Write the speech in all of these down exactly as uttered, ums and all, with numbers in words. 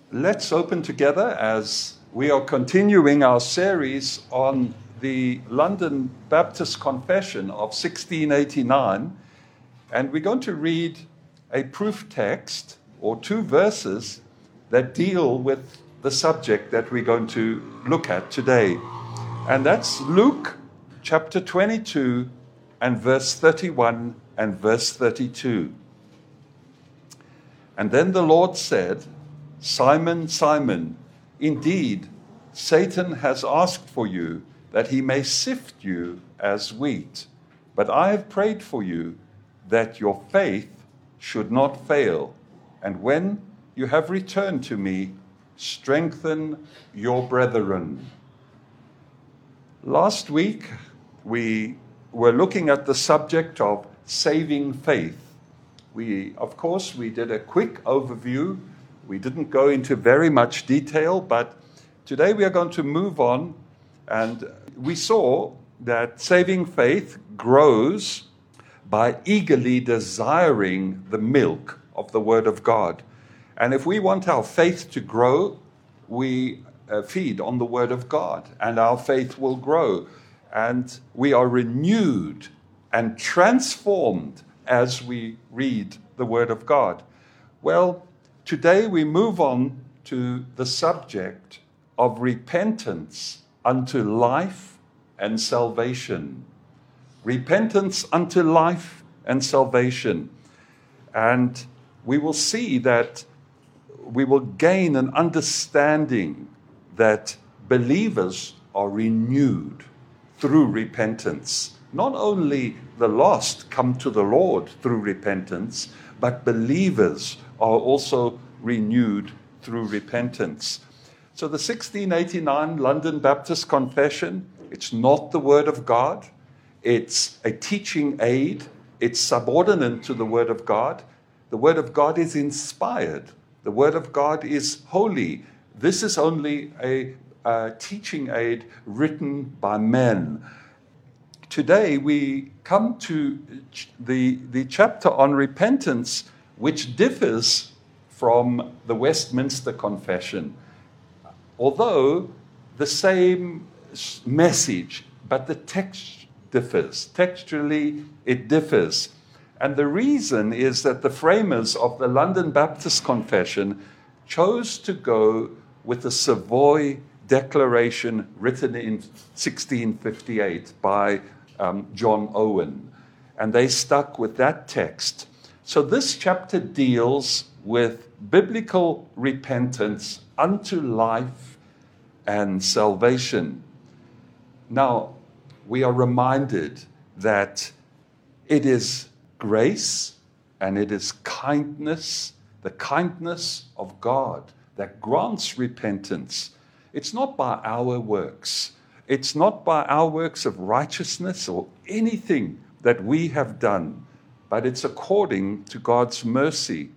Let's open together as we are continuing our series on the London Baptist Confession of sixteen eighty-nine, and we're going to read a proof text or two verses that deal with the subject that we're going to look at today. And that's Luke chapter twenty-two and verse thirty-one and verse thirty-two. And then the Lord said, Simon, Simon, indeed, Satan has asked for you that he may sift you as wheat. But I have prayed for you that your faith should not fail. And when you have returned to me, strengthen your brethren. Last week, we were looking at the subject of saving faith. We, of course, we did a quick overview. We didn't go into very much detail, but today we are going to move on. And we saw that saving faith grows by eagerly desiring the milk of the Word of God. And if we want our faith to grow, we uh, feed on the Word of God, and our faith will grow. And we are renewed and transformed as we read the Word of God. Well, today we move on to the subject of repentance unto life and salvation. Repentance unto life and salvation. And we will see that we will gain an understanding that believers are renewed through repentance. Not only the lost come to the Lord through repentance, but believers are also renewed through repentance. So the sixteen eighty-nine London Baptist Confession, it's not the Word of God. It's a teaching aid. It's subordinate to the Word of God. The Word of God is inspired. The Word of God is holy. This is only a, a teaching aid written by men. Today we come to the, the chapter on repentance, which differs from the Westminster Confession. Although the same message, but the text differs. Textually, it differs. And the reason is that the framers of the London Baptist Confession chose to go with the Savoy Declaration written in sixteen fifty-eight by um, John Owen. And they stuck with that text. So this chapter deals with biblical repentance unto life and salvation. Now, we are reminded that it is grace and it is kindness, the kindness of God that grants repentance. It's not by our works. It's not by our works of righteousness or anything that we have done, but it's according to God's mercy.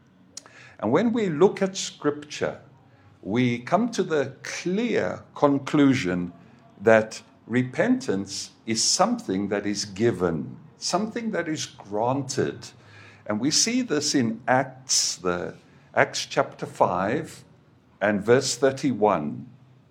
And when we look at Scripture, we come to the clear conclusion that repentance is something that is given, something that is granted. And we see this in Acts, the Acts chapter five and verse thirty-one.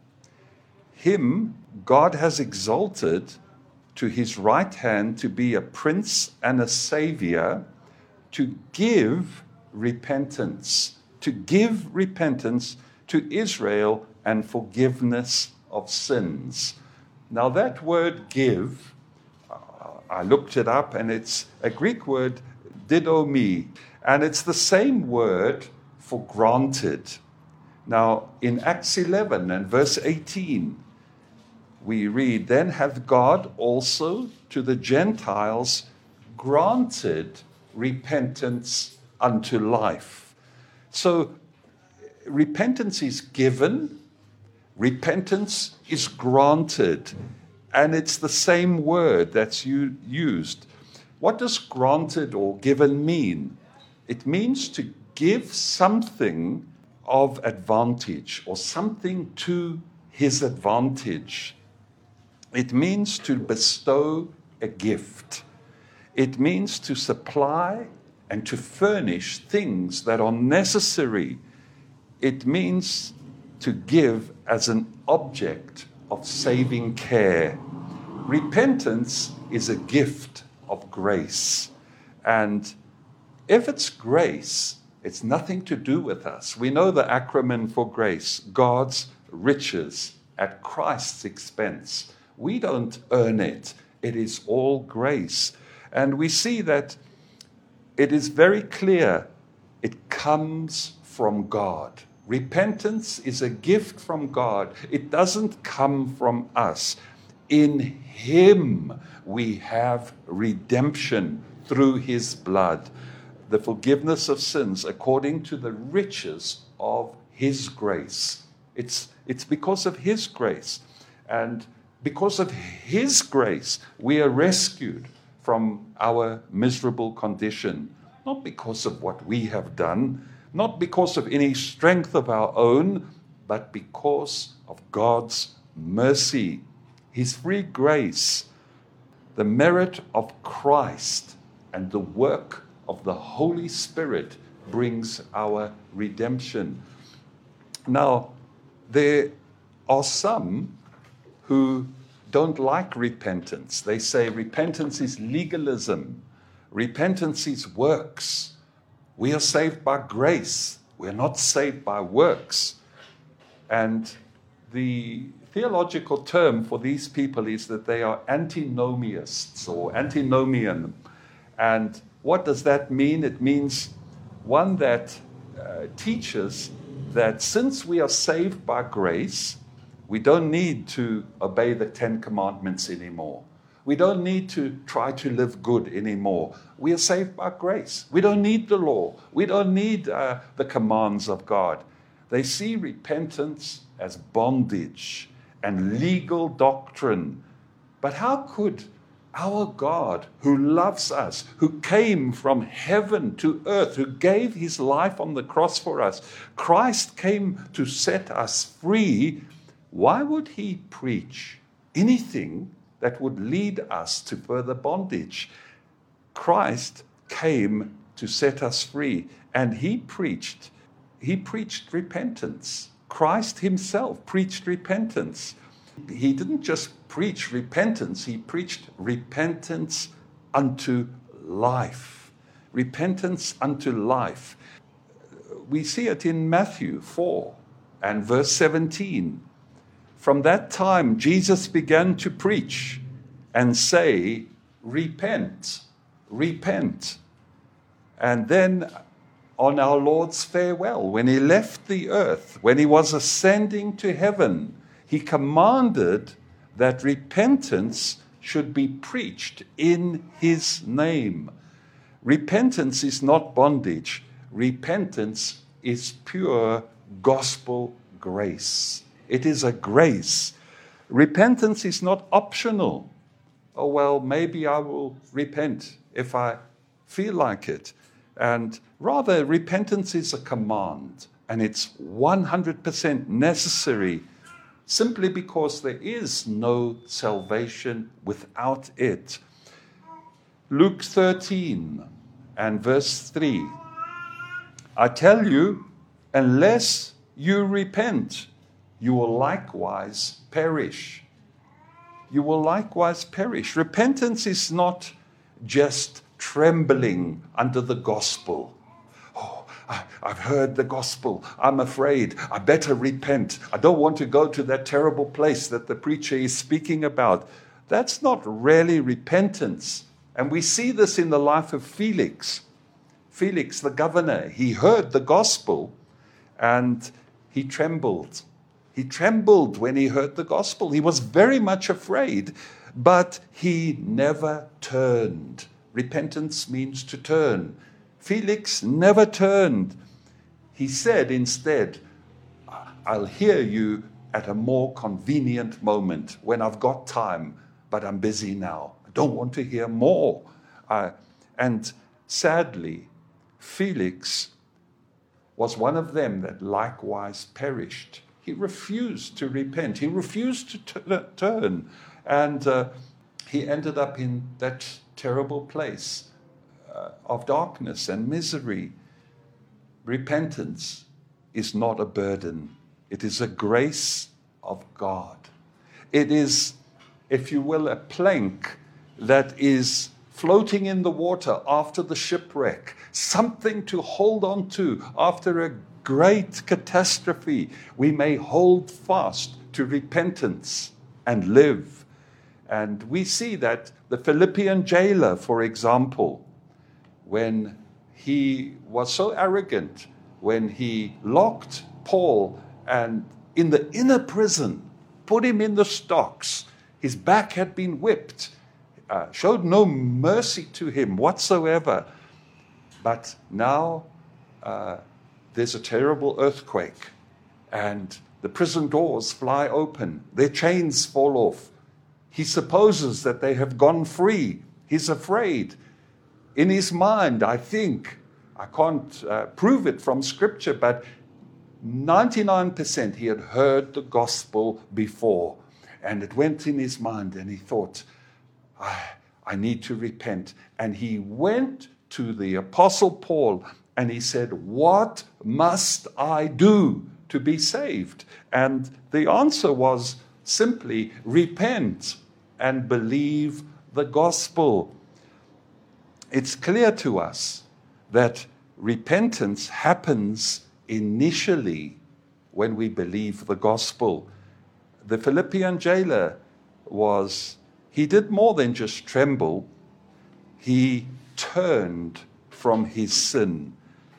Him God has exalted to his right hand to be a prince and a savior, to give repentance, to give repentance to Israel and forgiveness of sins. Now that word give, uh, I looked it up, and it's a Greek word, didomi, and it's the same word for granted. Now in Acts eleven and verse eighteen, we read, then hath God also to the Gentiles granted repentance unto life. So repentance is given, repentance is granted, and it's the same word that's u- used. What does granted or given mean? It means to give something of advantage or something to his advantage. It means to bestow a gift. It means to supply and to furnish things that are necessary it means to give as an object of saving care. Repentance is a gift of grace. And if it's grace, it's nothing to do with us. We know the acronym for grace, God's riches at Christ's expense. We don't earn it. It is all grace. And we see that it is very clear it comes from God. Repentance is a gift from God. It doesn't come from us. In Him we have redemption through His blood, the forgiveness of sins according to the riches of His grace. It's, it's because of His grace. And because of His grace, we are rescued from our miserable condition. Not because of what we have done, not because of any strength of our own, but because of God's mercy, His free grace, the merit of Christ, and the work of the Holy Spirit brings our redemption. Now, there are some who don't like repentance. They say repentance is legalism. Repentance is works. We are saved by grace. We're not saved by works. And the theological term for these people is that they are antinomiists or antinomian. And what does that mean? It means one that uh, teaches that since we are saved by grace, we don't need to obey the Ten Commandments anymore. We don't need to try to live good anymore. We are saved by grace. We don't need the law. We don't need uh, the commands of God. They see repentance as bondage and legal doctrine. But how could our God, who loves us, who came from heaven to earth, who gave His life on the cross for us, Christ came to set us free, why would He preach anything that would lead us to further bondage? Christ came to set us free, and he preached he preached repentance. Christ Himself preached repentance. He didn't just preach repentance, He preached repentance unto life. Repentance unto life. We see it in Matthew four and verse seventeen. From that time, Jesus began to preach and say, repent, repent. And then on our Lord's farewell, when He left the earth, when He was ascending to heaven, He commanded that repentance should be preached in His name. Repentance is not bondage. Repentance is pure gospel grace. It is a grace. Repentance is not optional. Oh, well, maybe I will repent if I feel like it. And rather, repentance is a command, and it's one hundred percent necessary simply because there is no salvation without it. Luke thirteen and verse three. I tell you, unless you repent, you will likewise perish. You will likewise perish. Repentance is not just trembling under the gospel. Oh, I, I've heard the gospel. I'm afraid. I better repent. I don't want to go to that terrible place that the preacher is speaking about. That's not really repentance. And we see this in the life of Felix. Felix, the governor, he heard the gospel and he trembled. He trembled when he heard the gospel. He was very much afraid, but he never turned. Repentance means to turn. Felix never turned. He said instead, I'll hear you at a more convenient moment when I've got time, but I'm busy now. I don't want to hear more. Uh, and sadly, Felix was one of them that likewise perished. He refused to repent. He refused to t- turn. And uh, he ended up in that terrible place uh, of darkness and misery. Repentance is not a burden. It is a grace of God. It is, if you will, a plank that is floating in the water after the shipwreck, something to hold on to after a great catastrophe. We may hold fast to repentance and live. And we see that the Philippian jailer, for example, when he was so arrogant, when he locked Paul and in the inner prison, put him in the stocks, his back had been whipped, uh, showed no mercy to him whatsoever. But now uh, there's a terrible earthquake, and the prison doors fly open, their chains fall off. He supposes that they have gone free. He's afraid. In his mind, I think, I can't uh, prove it from Scripture, but ninety-nine percent he had heard the gospel before. And it went in his mind, and he thought, I, I need to repent. And he went to the Apostle Paul, and he said, what must I do to be saved? And the answer was simply, repent and believe the gospel. It's clear to us that repentance happens initially when we believe the gospel. The Philippian jailer was, he did more than just tremble. He turned from his sin,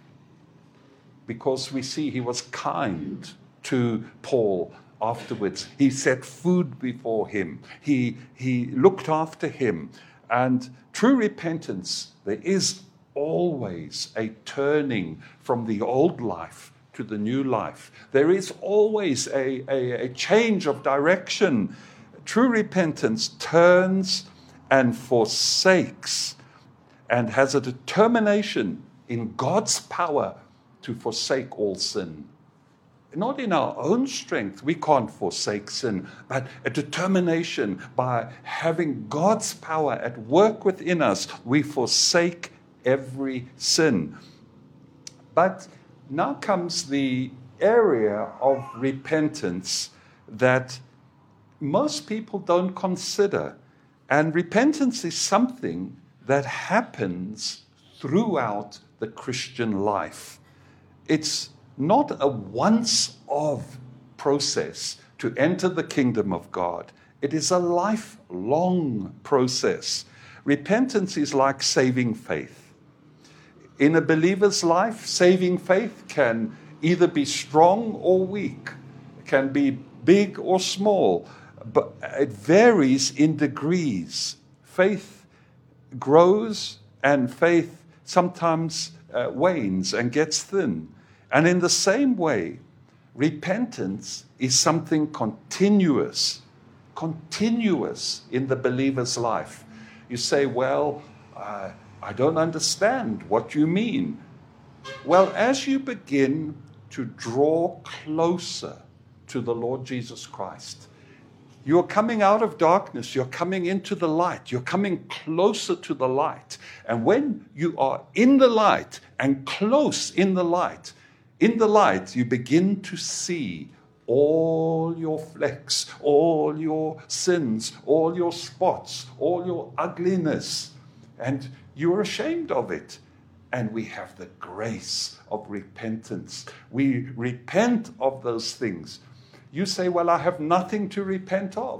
because we see he was kind to Paul afterwards. He set food before him. He, he looked after him. And true repentance, there is always a turning from the old life to the new life. There is always a, a, a change of direction. True repentance turns and forsakes and has a determination in God's power to forsake all sin. Not in our own strength, we can't forsake sin, but a determination by having God's power at work within us, we forsake every sin. But now comes the area of repentance that most people don't consider. And repentance is something that happens throughout the Christian life. It's not a once-off process to enter the kingdom of God. It is a lifelong process. Repentance is like saving faith. In a believer's life, saving faith can either be strong or weak, can be big or small, but it varies in degrees. Faith grows and faith sometimes uh, wanes and gets thin. And in the same way, repentance is something continuous, continuous in the believer's life. You say, well, uh, I don't understand what you mean. Well, as you begin to draw closer to the Lord Jesus Christ, you're coming out of darkness, you're coming into the light, you're coming closer to the light. And when you are in the light and close in the light, in the light, you begin to see all your flecks, all your sins, all your spots, all your ugliness, and you're ashamed of it. And we have the grace of repentance. We repent of those things. You say, well, I have nothing to repent of.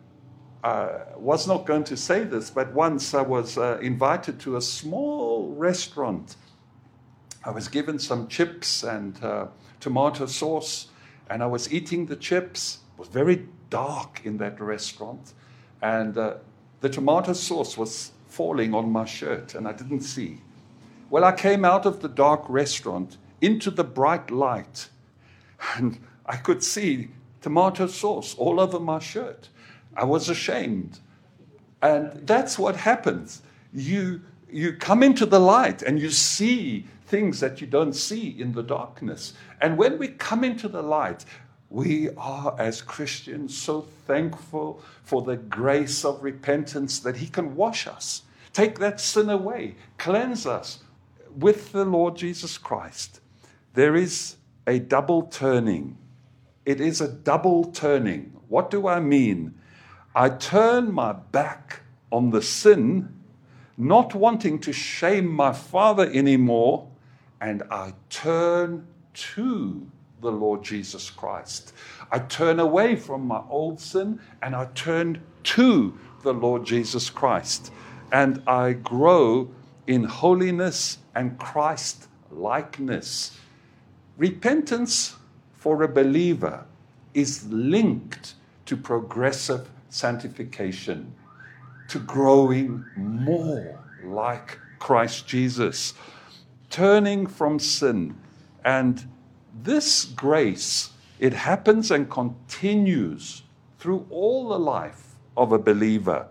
I was not going to say this, but once I was uh, invited to a small restaurant. I was given some chips and uh, tomato sauce, and I was eating the chips. It was very dark in that restaurant, and uh, the tomato sauce was falling on my shirt, and I didn't see. Well, I came out of the dark restaurant into the bright light, and I could see tomato sauce all over my shirt. I was ashamed. And that's what happens. You, you come into the light, and you see things that you don't see in the darkness. And when we come into the light, we are, as Christians, so thankful for the grace of repentance that He can wash us, take that sin away, cleanse us with the Lord Jesus Christ. There is a double turning. It is a double turning. What do I mean? I turn my back on the sin, not wanting to shame my father anymore, and I turn to the Lord Jesus Christ. I turn away from my old sin and I turn to the Lord Jesus Christ. And I grow in holiness and Christ-likeness. Repentance for a believer is linked to progressive sanctification, to growing more like Christ Jesus, turning from sin. And this grace, it happens and continues through all the life of a believer.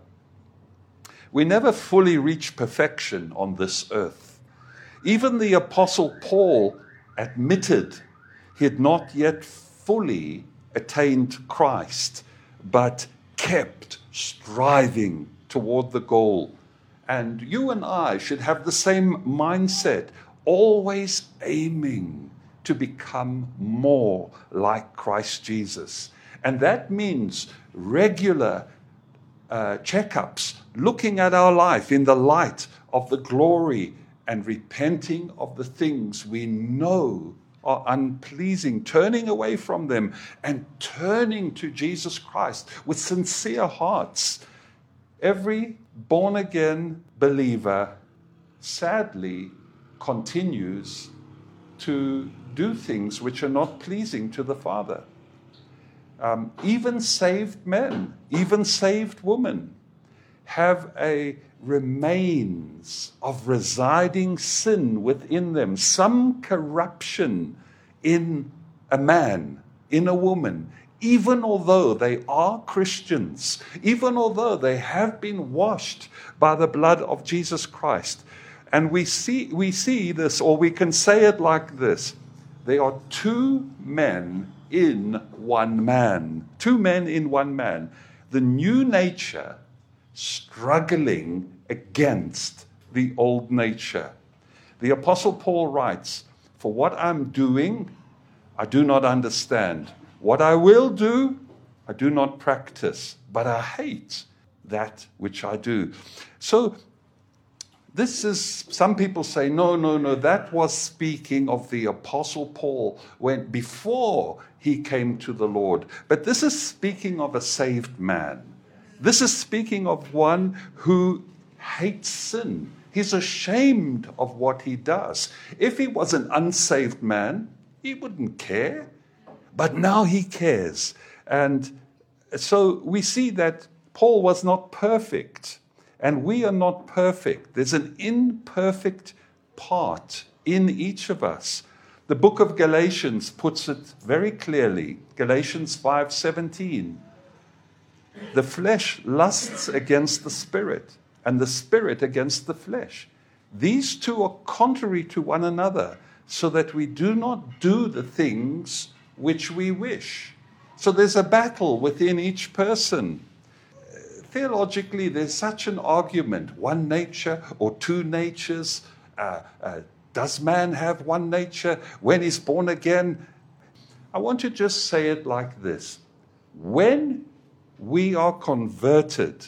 We never fully reach perfection on this earth. Even the Apostle Paul admitted he had not yet fully attained Christ, but kept striving toward the goal. And you and I should have the same mindset, always aiming to become more like Christ Jesus. And that means regular uh, checkups, looking at our life in the light of the glory and repenting of the things we know are unpleasing, turning away from them and turning to Jesus Christ with sincere hearts. Every born-again believer, sadly, continues to do things which are not pleasing to the Father. Um, even saved men, even saved women have a remains of residing sin within them, some corruption in a man, in a woman, even although they are Christians, even although they have been washed by the blood of Jesus Christ. And we see, we see this, or we can say it like this: there are two men in one man. Two men in one man. The new nature struggling against the old nature. The Apostle Paul writes, "For what I'm doing, I do not understand. What I will do, I do not practice. But I hate that which I do." So this is, some people say, no, no, no, that was speaking of the Apostle Paul when before he came to the Lord. But this is speaking of a saved man. This is speaking of one who hates sin. He's ashamed of what he does. If he was an unsaved man, he wouldn't care. But now he cares. And so we see that Paul was not perfect. And we are not perfect. There's an imperfect part in each of us. The book of Galatians puts it very clearly. Galatians five seventeen. The flesh lusts against the spirit, and the spirit against the flesh. These two are contrary to one another, so that we do not do the things which we wish. So there's a battle within each person. Theologically, there's such an argument, one nature or two natures. Uh, uh, does man have one nature when he's born again? I want to just say it like this. When we are converted,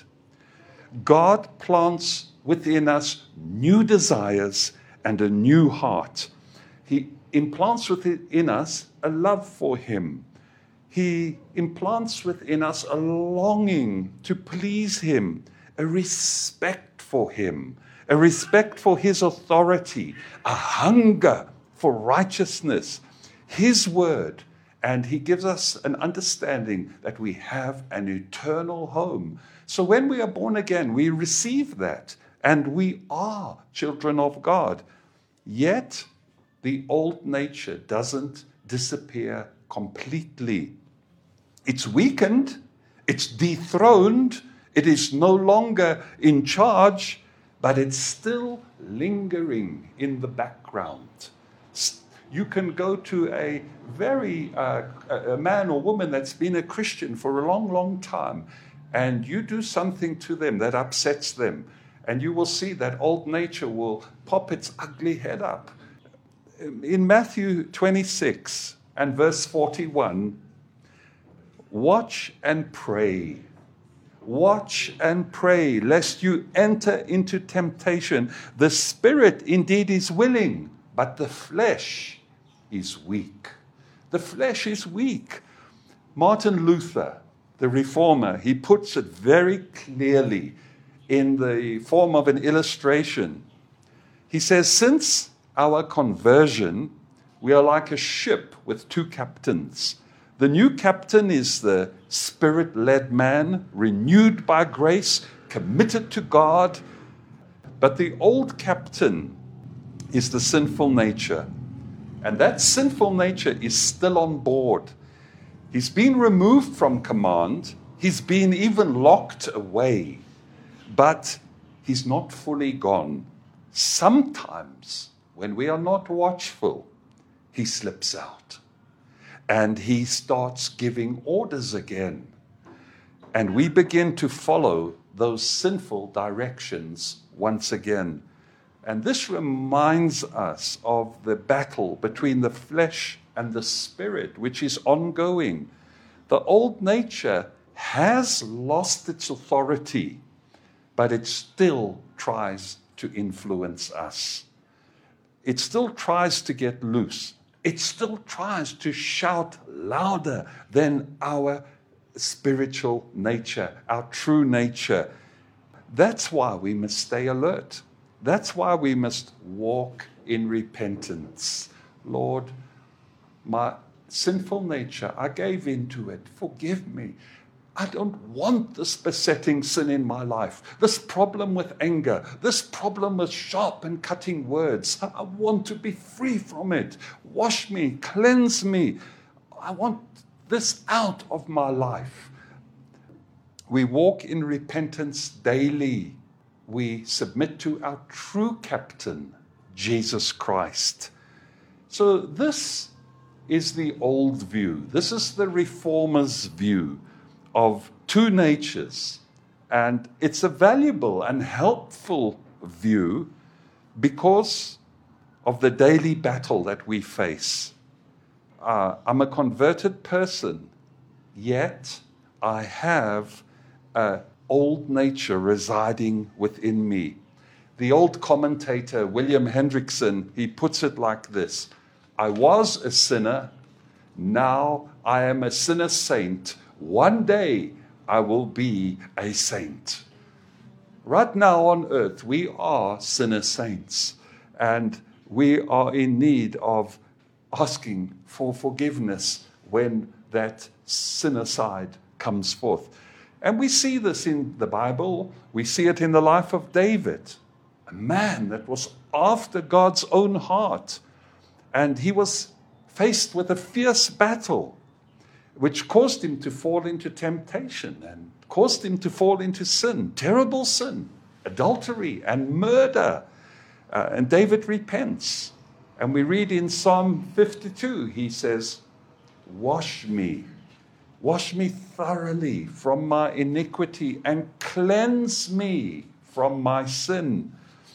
God plants within us new desires and a new heart. He implants within us a love for Him. He implants within us a longing to please Him, a respect for Him, a respect for His authority, a hunger for righteousness, His word. And He gives us an understanding that we have an eternal home. So when we are born again, we receive that, and we are children of God. Yet, the old nature doesn't disappear completely. It's weakened, it's dethroned, it is no longer in charge, but it's still lingering in the background. You can go to a very, uh, a man or woman that's been a Christian for a long, long time, and you do something to them that upsets them, and you will see that old nature will pop its ugly head up. In Matthew twenty-six, and verse forty-one. Watch and pray. Watch and pray, lest you enter into temptation. The spirit indeed is willing, but the flesh is weak. The flesh is weak. Martin Luther, the reformer, he puts it very clearly in the form of an illustration. He says, since our conversion, we are like a ship with two captains. The new captain is the spirit-led man, renewed by grace, committed to God. But the old captain is the sinful nature. And that sinful nature is still on board. He's been removed from command. He's been even locked away. But he's not fully gone. Sometimes, when we are not watchful, he slips out. And he starts giving orders again. And we begin to follow those sinful directions once again. And this reminds us of the battle between the flesh and the spirit, which is ongoing. The old nature has lost its authority, but it still tries to influence us. It still tries to get loose. It still tries to shout louder than our spiritual nature, our true nature. That's why we must stay alert. That's why we must walk in repentance. Lord, my sinful nature, I gave into it. Forgive me. I don't want this besetting sin in my life, this problem with anger, this problem with sharp and cutting words. I want to be free from it. Wash me, cleanse me. I want this out of my life. We walk in repentance daily. We submit to our true captain, Jesus Christ. So this is the old view. This is the reformer's view of two natures. And it's a valuable and helpful view because of the daily battle that we face. Uh, I'm a converted person, yet I have an old nature residing within me. The old commentator, William Hendrickson, he puts it like this: I was a sinner, now I am a sinner saint. One day I will be a saint. Right now on earth, we are sinner saints, and we are in need of asking for forgiveness when that sinner side comes forth. And we see this in the Bible. We see it in the life of David, a man that was after God's own heart. And he was faced with a fierce battle, which caused him to fall into temptation and caused him to fall into sin, terrible sin, adultery and murder. Uh, and David repents. And we read in Psalm fifty-two, he says, wash me, wash me thoroughly from my iniquity and cleanse me from my sin.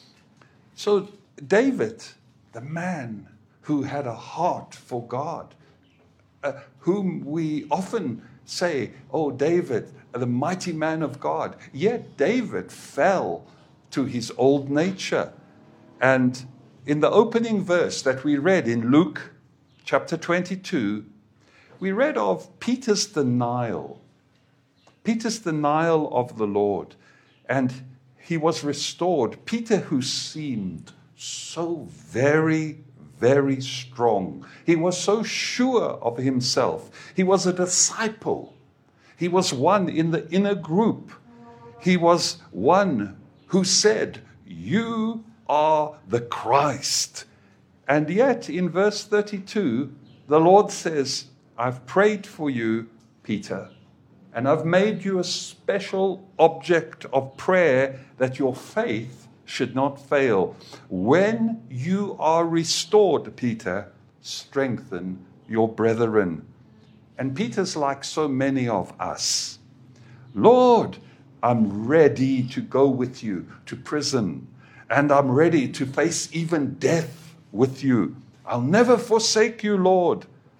So David, the man who had a heart for God, Uh, whom we often say, oh, David, the mighty man of God. Yet David fell to his old nature. And in the opening verse that we read in Luke chapter twenty-two, we read of Peter's denial. Peter's denial of the Lord. And he was restored. Peter, who seemed so very very strong. He was so sure of himself. He was a disciple. He was one in the inner group. He was one who said, you are the Christ. And yet in verse thirty-two, the Lord says, I've prayed for you, Peter, and I've made you a special object of prayer that your faith should not fail. When you are restored, Peter, strengthen your brethren. And Peter's like so many of us. Lord, I'm ready to go with you to prison, and I'm ready to face even death with you. I'll never forsake you, Lord.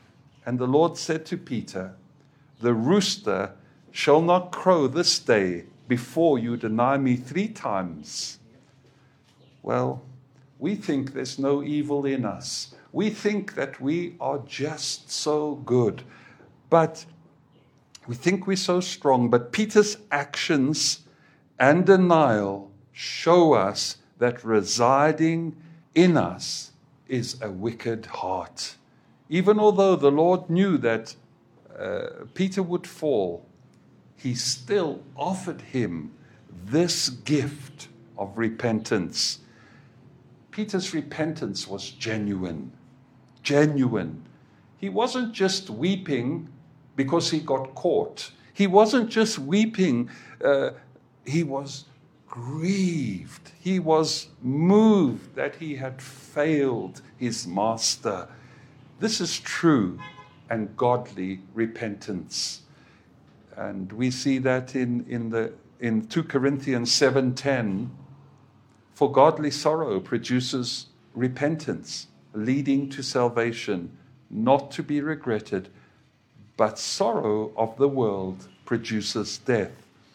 And the Lord said to Peter, the rooster shall not crow this day before you deny me three times. Well, we think there's no evil in us. We think that we are just so good. But we think we're so strong. But Peter's actions and denial show us that residing in us is a wicked heart. Even although the Lord knew that uh, Peter would fall, he still offered him this gift of repentance. Peter's repentance was genuine, genuine. He wasn't just weeping because he got caught. He wasn't just weeping, uh, he was grieved. He was moved that he had failed his master. This is true and godly repentance. And we see that in, in, the, in two Corinthians seven ten. For godly sorrow produces repentance, leading to salvation, not to be regretted, but sorrow of the world produces death.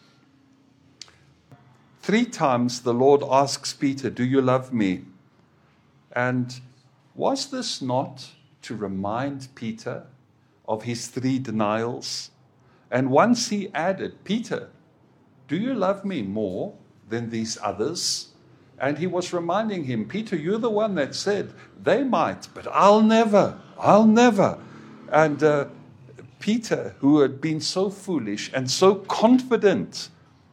Three times the Lord asks Peter, do you love me? And was this not to remind Peter of his three denials? And once he added, Peter, do you love me more than these others? And he was reminding him, Peter, you're the one that said, they might, but I'll never, I'll never. And uh, Peter, who had been so foolish and so confident,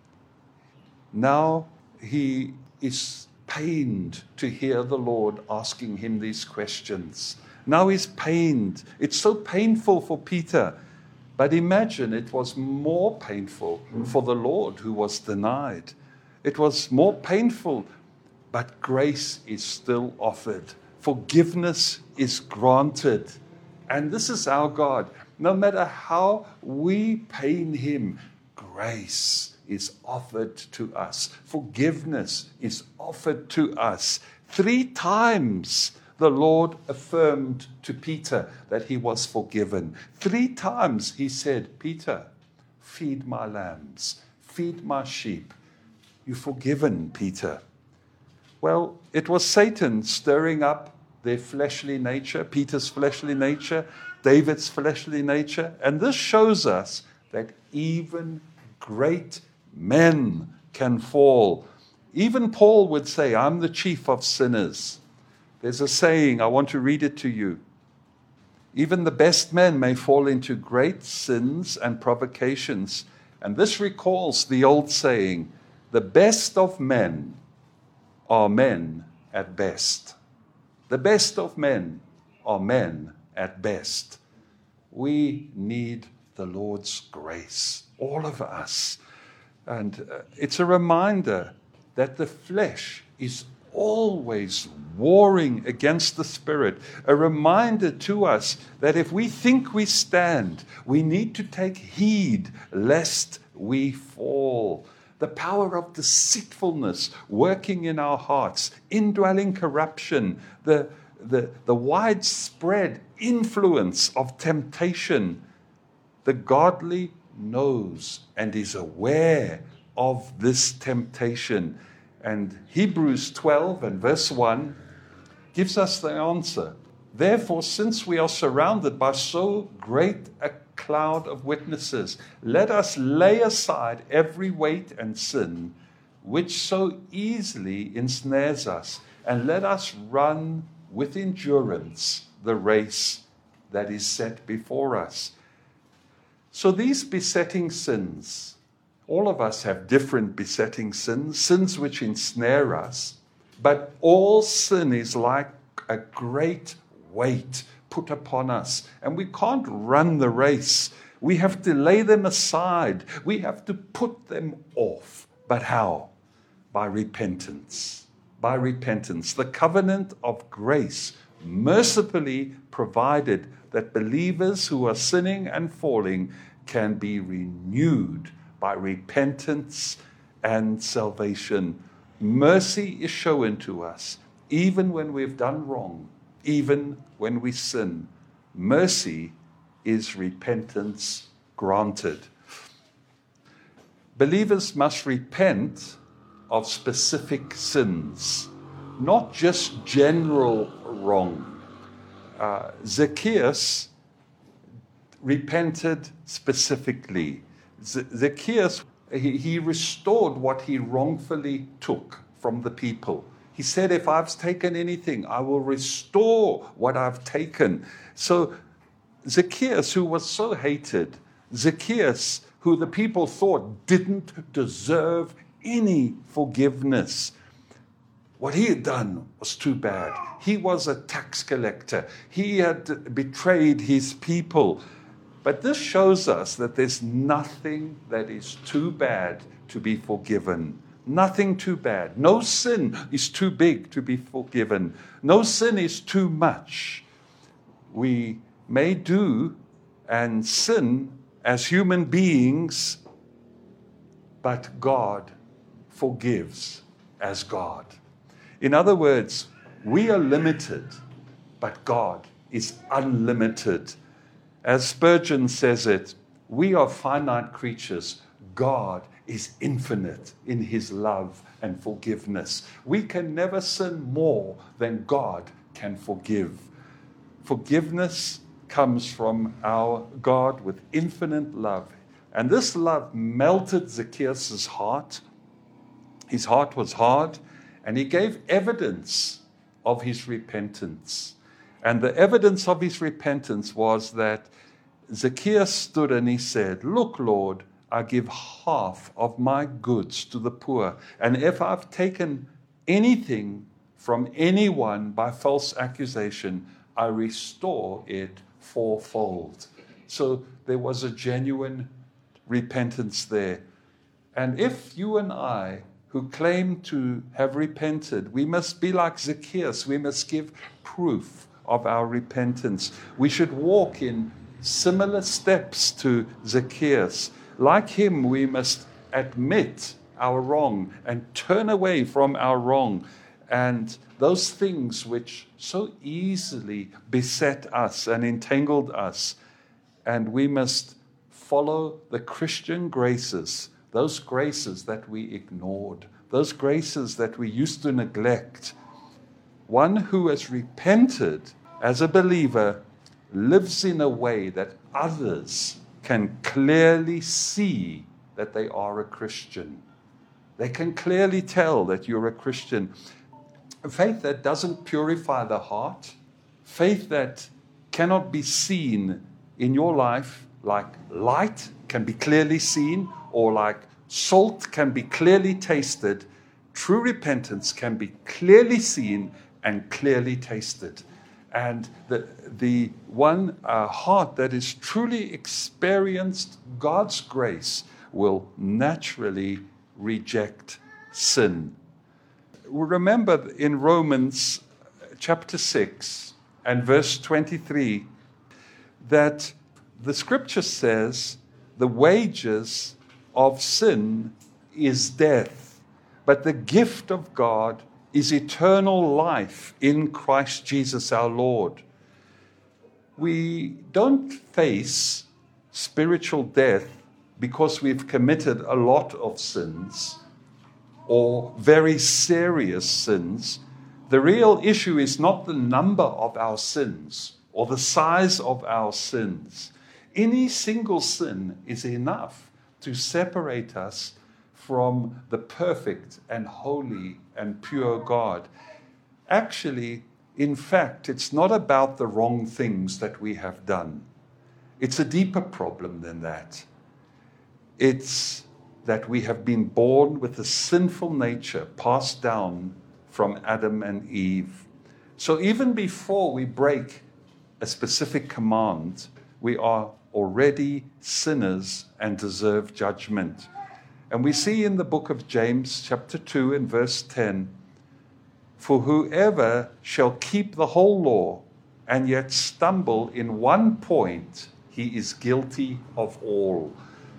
now he is pained to hear the Lord asking him these questions. Now he's pained. It's so painful for Peter. But imagine it was more painful for the Lord who was denied. It was more painful, but grace is still offered. Forgiveness is granted. And this is our God. No matter how we pain him, grace is offered to us. Forgiveness is offered to us. Three times the Lord affirmed to Peter that he was forgiven. Three times he said, Peter, feed my lambs, feed my sheep. You're forgiven, Peter. Well, it was Satan stirring up their fleshly nature, Peter's fleshly nature, David's fleshly nature. And this shows us that even great men can fall. Even Paul would say, I'm the chief of sinners. There's a saying, I want to read it to you. Even the best men may fall into great sins and provocations. And this recalls the old saying, the best of men are men at best. The best of men are men at best. We need the Lord's grace, all of us. And uh, it's a reminder that the flesh is always warring against the Spirit. A reminder to us that if we think we stand, we need to take heed lest we fall. The power of deceitfulness working in our hearts, indwelling corruption, the, the, the widespread influence of temptation. The godly knows and is aware of this temptation. And Hebrews twelve and verse one gives us the answer. Therefore, since we are surrounded by so great a cloud of witnesses, let us lay aside every weight and sin which so easily ensnares us, and let us run with endurance the race that is set before us. So these besetting sins, all of us have different besetting sins, sins which ensnare us, but all sin is like a great weight put upon us, and we can't run the race. We have to lay them aside. We have to put them off. But how? By repentance. By repentance. The covenant of grace mercifully provided that believers who are sinning and falling can be renewed by repentance and salvation. Mercy is shown to us even when we've done wrong, even when we sin. Mercy is repentance granted. Believers must repent of specific sins, not just general wrong. Uh, Zacchaeus repented specifically. Z- Zacchaeus, he, he restored what he wrongfully took from the people. He said, if I've taken anything, I will restore what I've taken. So Zacchaeus, who was so hated, Zacchaeus, who the people thought didn't deserve any forgiveness, what he had done was too bad. He was a tax collector. He had betrayed his people. But this shows us that there's nothing that is too bad to be forgiven. Nothing too bad. No sin is too big to be forgiven. No sin is too much. We may do and sin as human beings, but God forgives as God. In other words, we are limited, but God is unlimited. As Spurgeon says it, we are finite creatures. God is infinite in his love and forgiveness. We can never sin more than God can forgive. Forgiveness comes from our God with infinite love. And this love melted Zacchaeus' heart. His heart was hard, and he gave evidence of his repentance. And the evidence of his repentance was that Zacchaeus stood and he said, "Look, Lord, I give half of my goods to the poor. And if I've taken anything from anyone by false accusation, I restore it fourfold." So there was a genuine repentance there. And if you and I, who claim to have repented, we must be like Zacchaeus. We must give proof of our repentance. We should walk in similar steps to Zacchaeus. Like him, we must admit our wrong and turn away from our wrong and those things which so easily beset us and entangled us. And we must follow the Christian graces, those graces that we ignored, those graces that we used to neglect. One who has repented as a believer lives in a way that others can clearly see that they are a Christian. They can clearly tell that you're a Christian. Faith that doesn't purify the heart, faith that cannot be seen in your life like light can be clearly seen, or like salt can be clearly tasted. True repentance can be clearly seen and clearly tasted. And the, the one uh, heart that is truly experienced God's grace will naturally reject sin. Remember in Romans chapter six and verse twenty-three that the scripture says the wages of sin is death, but the gift of God is eternal life in Christ Jesus our Lord. We don't face spiritual death because we've committed a lot of sins or very serious sins. The real issue is not the number of our sins or the size of our sins. Any single sin is enough to separate us from the perfect and holy and pure God. Actually, in fact, it's not about the wrong things that we have done. It's a deeper problem than that. It's that we have been born with a sinful nature passed down from Adam and Eve. So even before we break a specific command, we are already sinners and deserve judgment. And we see in the book of James, chapter two and verse ten, "For whoever shall keep the whole law and yet stumble in one point, he is guilty of all.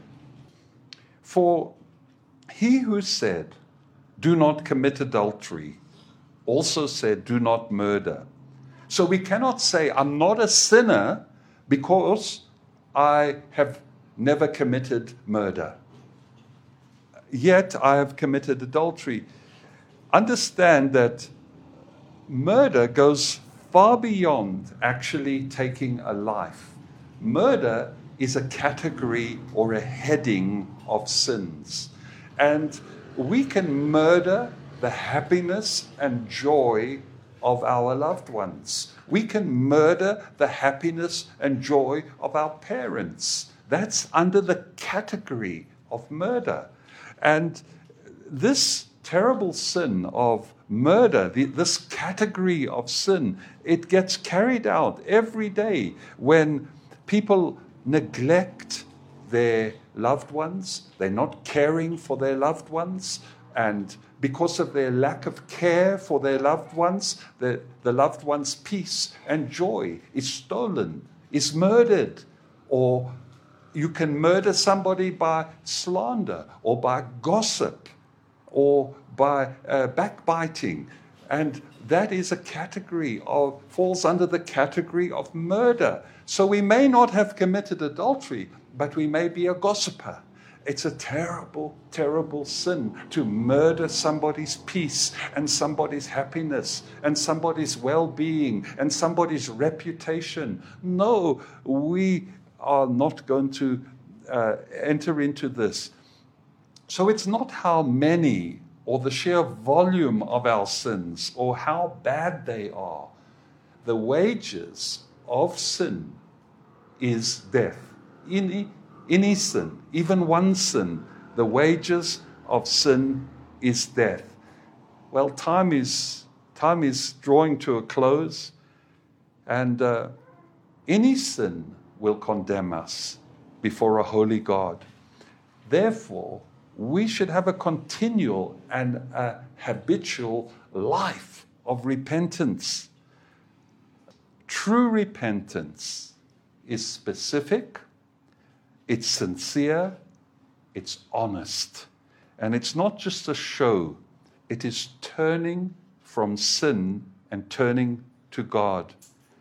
For he who said, 'Do not commit adultery,' also said, 'Do not murder.' So we cannot say, 'I'm not a sinner,' because I have never committed murder. Yet I have committed adultery. Understand that murder goes far beyond actually taking a life. Murder is a category or a heading of sins. And we can murder the happiness and joy of our loved ones. We can murder the happiness and joy of our parents. That's under the category of murder. And this terrible sin of murder, the, this category of sin, it gets carried out every day when people neglect their loved ones. They're not caring for their loved ones, and because of their lack of care for their loved ones, the, the loved one's peace and joy is stolen, is murdered. Or you can murder somebody by slander or by gossip or by uh, backbiting. And that is a category of, falls under the category of murder. So we may not have committed adultery, but we may be a gossiper. It's a terrible, terrible sin to murder somebody's peace and somebody's happiness and somebody's well-being and somebody's reputation. No, we are not going to uh, enter into this. So it's not how many or the sheer volume of our sins or how bad they are. The wages of sin is death. Any, any sin, even one sin, the wages of sin is death. Well, time is, time is drawing to a close, and uh, any sin will condemn us before a holy God. Therefore, we should have a continual and a habitual life of repentance. True repentance is specific, it's sincere, it's honest. And it's not just a show, it is turning from sin and turning to God.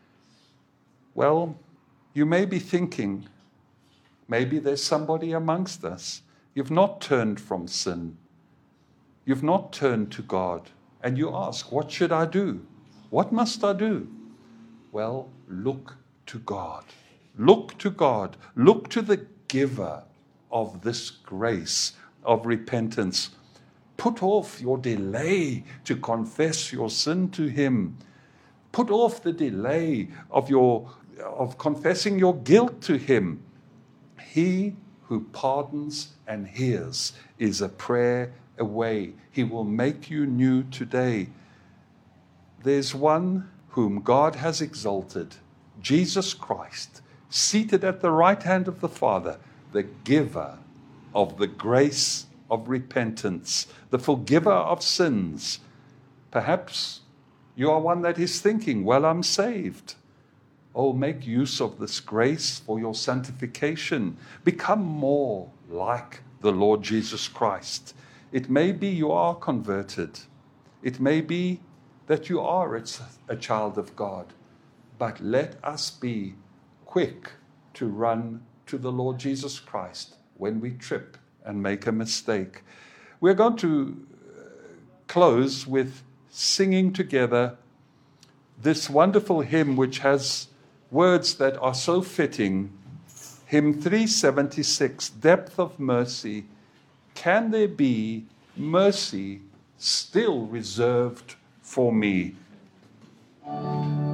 Well, you may be thinking, maybe there's somebody amongst us. You've not turned from sin. You've not turned to God. And you ask, what should I do? What must I do? Well, look to God. Look to God. Look to the giver of this grace of repentance. Put off your delay to confess your sin to Him. Put off the delay of your of confessing your guilt to Him. He who pardons and hears is a prayer away. He will make you new today. There's one whom God has exalted, Jesus Christ, seated at the right hand of the Father, the giver of the grace of repentance, the forgiver of sins. Perhaps you are one that is thinking, well, I'm saved. Oh, make use of this grace for your sanctification. Become more like the Lord Jesus Christ. It may be you are converted. It may be that you are a child of God. But let us be quick to run to the Lord Jesus Christ when we trip and make a mistake. We're going to close with singing together this wonderful hymn which has words that are so fitting. Hymn three seventy-six, Depth of Mercy. Can there be mercy still reserved for me?